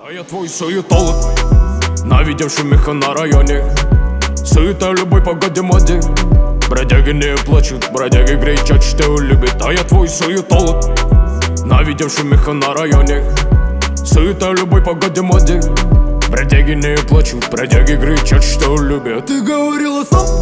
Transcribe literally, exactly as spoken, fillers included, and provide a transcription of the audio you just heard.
А я твой суетолог, навидевший меха на районе. Суета в любой погоде моде. Бродяги не плачут, бродяги кричат, что любят. А я твой суетолог, навидевший меха на районе. Суета в любой погоде моде. Бродяги не плачут, бродяги кричат, что любят. Ты говорила стоп,